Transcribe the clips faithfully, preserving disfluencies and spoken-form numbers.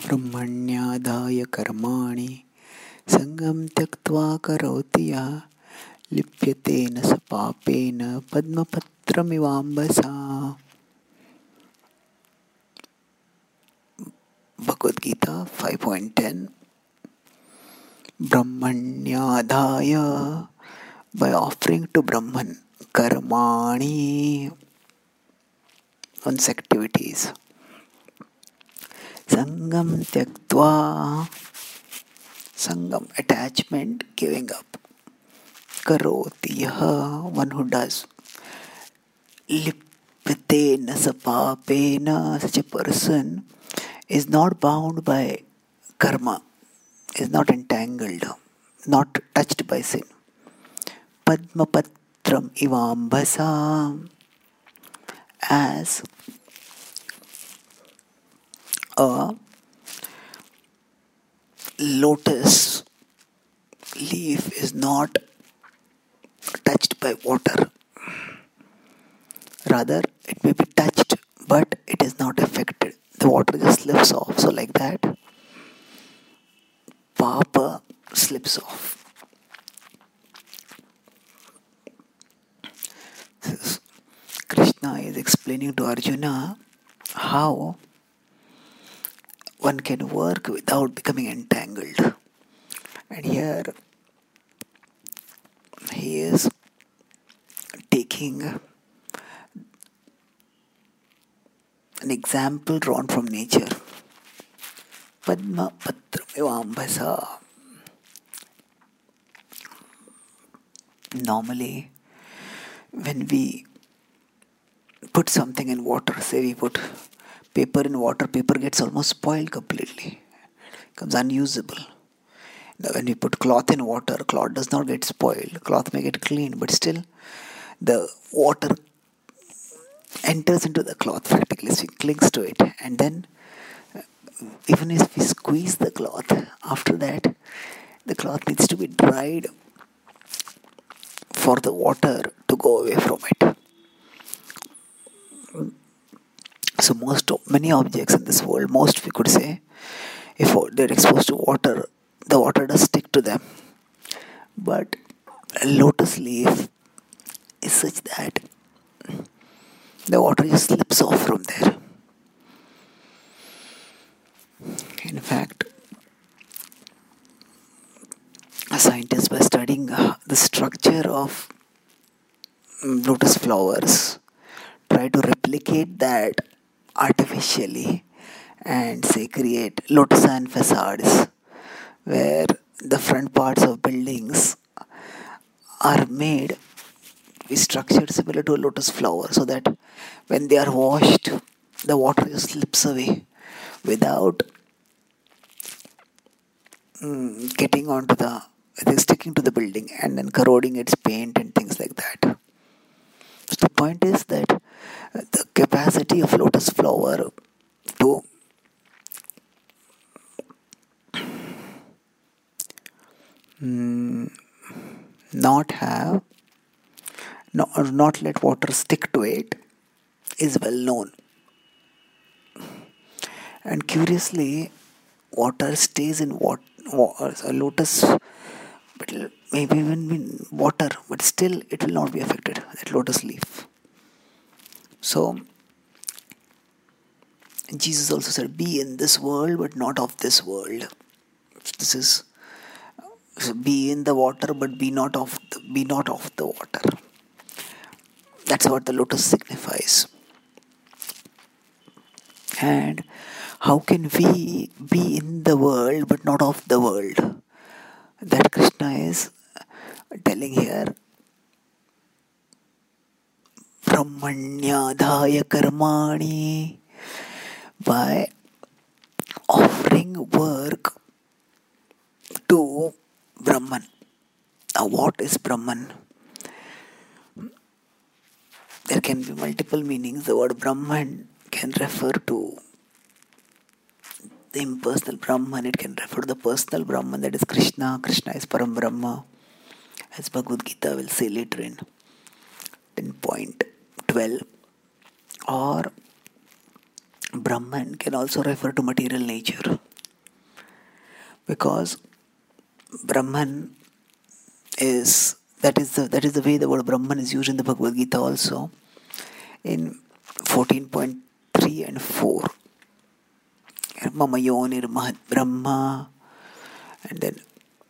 ब्रह्मण्यादाय कर्माणि संगं त्यक्त्वा करोति यः लिप्यते न स पापेन पद्मपत्रमिवाम्भसा. Bhagavad Gita five point ten. Brahmanyadaya, by offering to Brahman, karmani, one's activities. Sangam tyaktva, sangam, attachment, giving up. Karoti, yaha, one who does. Lipate nasapapena, such a person is not bound by karma, is not entangled, not touched by sin. Padmapatram ivambasa, as a lotus leaf is not touched by water. Rather, it may be touched, but it is not affected. The water just slips off. So like that, Papa slips off. Krishna is explaining to Arjuna how one can work without becoming entangled. And here he is taking an example drawn from nature. Padma Patra Ivambasa. Normally, when we put something in water, say we put paper in water, paper gets almost spoiled completely, becomes unusable. Now, when we put cloth in water, cloth does not get spoiled. Cloth may get cleaned, but still the water enters into the cloth practically, so it clings to it. And then, uh, even if we squeeze the cloth, after that, the cloth needs to be dried for the water to go away from it. So most, many objects in this world, most we could say, if they're exposed to water, the water does stick to them. But a lotus leaf is such that the water just slips off from there. In fact, scientists, by studying the structure of lotus flowers, try to replicate that artificially and say create lotusan facades where the front parts of buildings are made, is structured similar to a lotus flower, so that when they are washed, the water just slips away without mm, getting onto the, sticking to the building and then corroding its paint and things like that. So the point is that the capacity of lotus flower to mm, not have, no, or not let water stick to it is well known. And curiously, water stays in what, a lotus, but maybe even in water, but still it will not be affected, that lotus leaf. So, Jesus also said, be in this world, but not of this world. This is, so be in the water, but be not of the, be not of the water. That's what the lotus signifies. And how can we be in the world, but not of the world? That Krishna is telling here. Brahmanyadaya karmani, by offering work to Brahman. Now, what is Brahman? There can be multiple meanings. The word Brahman can refer to the impersonal Brahman. It can refer to the personal Brahman, that is Krishna. Krishna is Param Brahma, as Bhagavad Gita will say later in ten point twelve. Or Brahman can also refer to material nature. because Brahman is that is the that is the way the word Brahman is used in the Bhagavad Gita also in fourteen point three and four. Mama Yonir Mahat Brahma, and then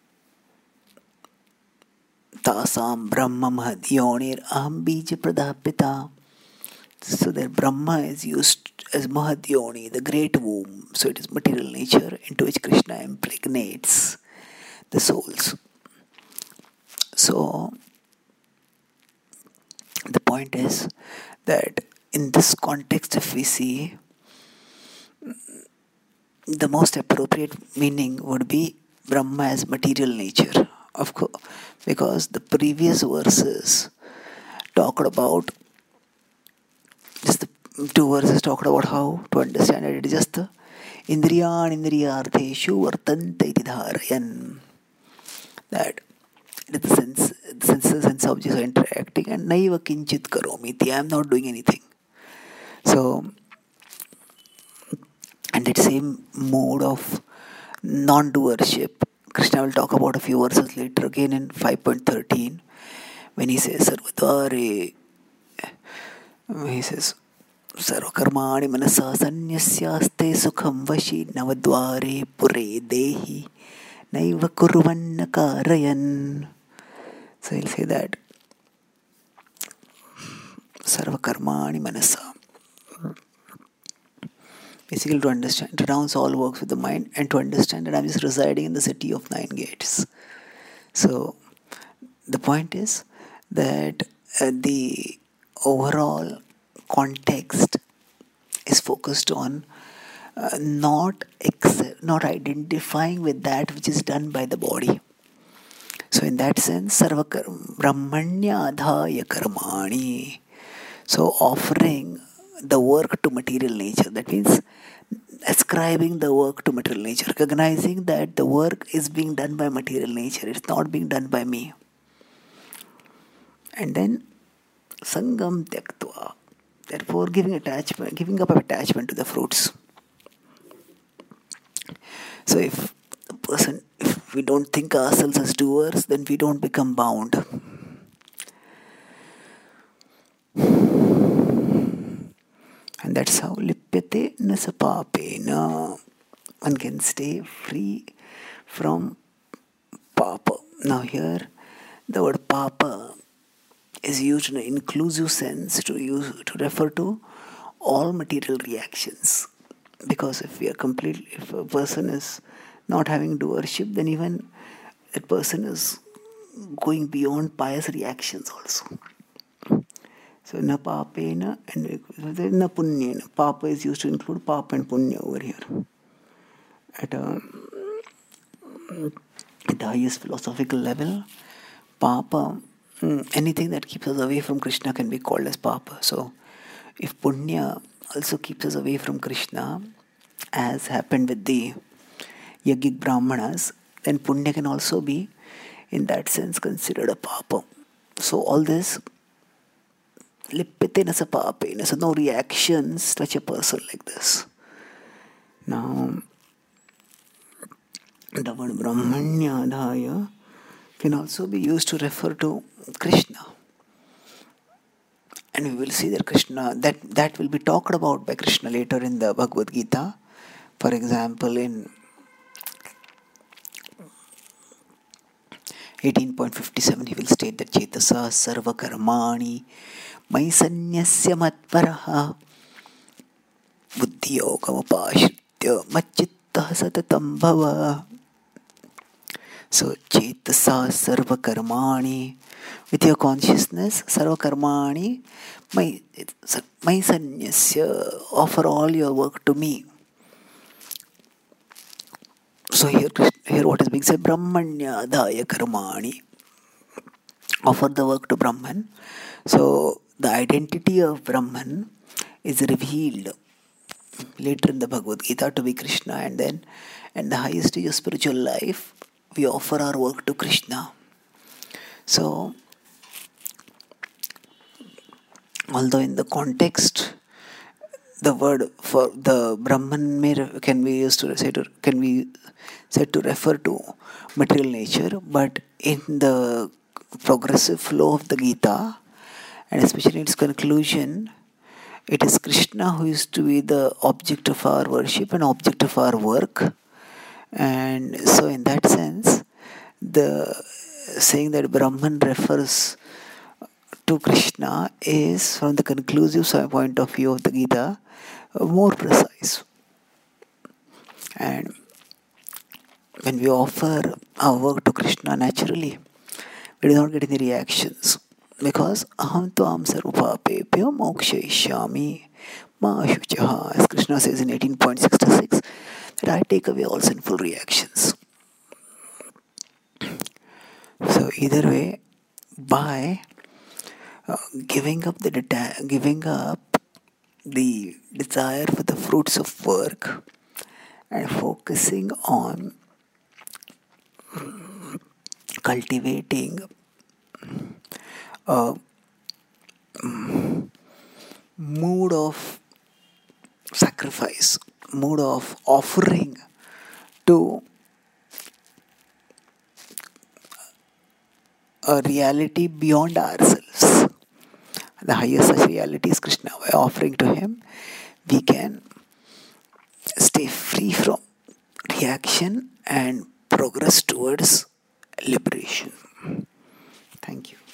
Tasam Brahma Mahad Yonir Aham Bija Pradapita. So that Brahma is used as Mahad Yoni, the great womb. So it is material nature into which Krishna impregnates the souls. So the point is that in this context, if we see, the most appropriate meaning would be Brahma as material nature. Of course, because the previous verses talked about, just the two verses talked about how to understand it. It is just the Indriyan Indriyartheshu Vartanta iti dharayan. That it is the sense, the senses and objects are interacting, and naiva kinchit karomi iti. I am not doing anything. So, and that same mode of non-doership, Krishna will talk about a few verses later again in five point thirteen, when he says Sarvadvare, he says Sarvakarmani manasa sanyasyaste sukham vashi navadvare pure dehi naiva kurvanna karayan. So he'll say that Sarvakarmani manasa, basically to understand, to renounce all works with the mind and to understand that I'm just residing in the city of nine gates. So the point is that uh, the overall context is focused on uh, not accept, not identifying with that which is done by the body. So in that sense, sarva brahmanya adhaya karmani. So offering the work to material nature. That means ascribing the work to material nature, recognizing that the work is being done by material nature. It's not being done by me. And then sangam tyaktva. Therefore, giving attachment, giving up attachment to the fruits. So if a person, if we don't think ourselves as doers, then we don't become bound. And that's how lipyate nasapapena. One can stay free from papa. Now here, the word papa is used in an inclusive sense to use to refer to all material reactions. Because if we are completely, if a person is not having doership, then even that person is going beyond pious reactions also. So na papena and na punyena. Papa is used to include papa and punya over here. At, a, at the highest philosophical level, papa, anything that keeps us away from Krishna can be called as papa. So if punya also keeps us away from Krishna, as happened with the Yagik Brahmanas, then punya can also be, in that sense, considered a papa. So all this lipyate nasapapena, so no reactions touch a person like this. Now, the word brahmanya adhaya can also be used to refer to Krishna. And we will see that Krishna, that, that will be talked about by Krishna later in the Bhagavad Gita. For example, in eighteen point fifty-seven, he will state that Chetasa sarva karmani maisanyasya matparaha buddhiyogam upashritya macchittah satatam bhava. So, Chetasa sarva karmani, with your consciousness, sarva karmani maisanyasya, offer all your work to me. So here, here what is being said, brahmanya adhaya karmani, offer the work to Brahman. So the identity of Brahman is revealed later in the Bhagavad Gita to be Krishna, and then at the highest stage of spiritual life, we offer our work to Krishna. So, although in the context, the word for the Brahman may re- can be used to say to can be said to refer to material nature, but in the progressive flow of the Gita, and especially its conclusion, it is Krishna who is to be the object of our worship and object of our work. And so, in that sense, the saying that Brahman refers to Krishna is, from the conclusive point of view of the Gita, more precise. And when we offer our work to Krishna naturally, we do not get any reactions because aham tvam sarvapapebhyo mokshayishyami ma shuchaha, as Krishna says in eighteen point six six, that I take away all sinful reactions. So either way, by uh, giving up the deta- giving up the desire for the fruits of work and focusing on cultivating a mood of sacrifice, mood of offering to a reality beyond ourselves. The highest such reality is Krishna. By offering to Him, we can stay free from reaction and progress towards liberation. Thank you.